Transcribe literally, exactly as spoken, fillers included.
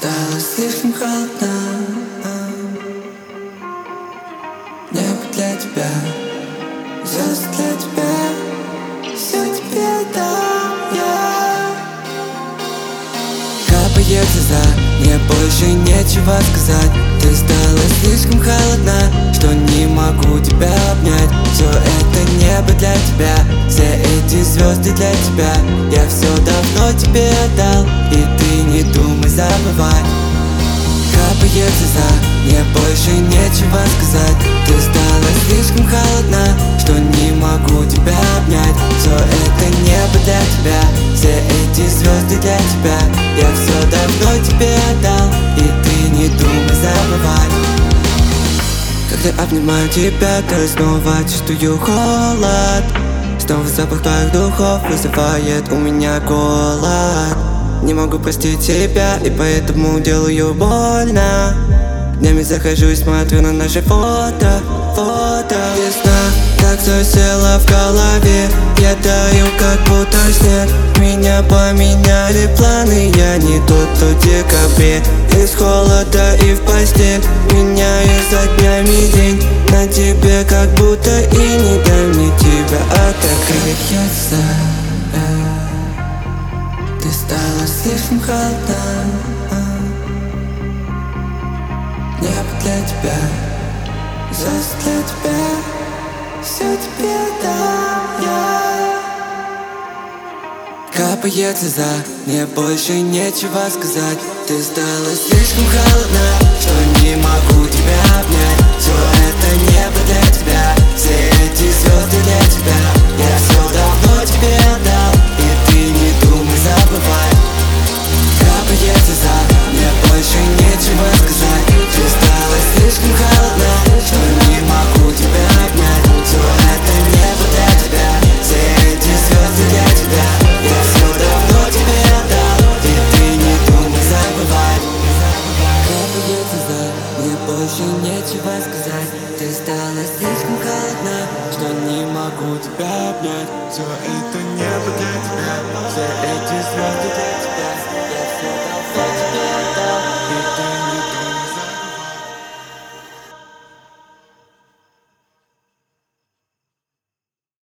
стала слишком холодна. Небо для тебя, звезды для тебя, все тебе дам я. Капает слеза, мне больше нечего сказать. Ты стала слишком холодна, что не могу тебя обнять. Все это небо для тебя, все эти звезды для тебя. Я все давно тебе отдал, и ты не думай забывать. Капает слеза, мне больше нечего сказать. Ты стала слишком холодна, что не могу тебя обнять. Все это небо для тебя, все эти звезды для тебя. Я все давно тебе отдал, и ты не думай забывать. Когда обнимаю тебя, то я снова чувствую холод. Снова запах твоих духов вызывает у меня голод. Не могу простить тебя, и поэтому делаю больно. Днями захожу и смотрю на наши фото, фото. Весна так засела в голове, я таю, как будто снег. Меня поменяли планы, я не тот, кто в декабре. Из холода и в постель меняю за днями день. На тебе как будто и не дай мне тебя отогреть. Ты стала слишком холодна. Небо для тебя, звезды для тебя, все тебе дам я. Капает слеза, мне больше нечего сказать. Ты стала слишком холодна, что не могу тебя обнять. Все это небо для тебя, все эти звезды для тебя. Я все давно тебе отдал, и ты не думай забывать. Капает слеза, мне больше нечего сказать. Ты стала слишком холодна, что не могу тебя обнять. Все это небо для тебя, все эти звезды для тебя. Я все давно тебе отдал, и ты не думай забывать. Капает слеза, мне больше нечего сказать. Ты стала слишком холодна, что не могу тебя обнять. Все это небо для тебя, все эти звезды для тебя.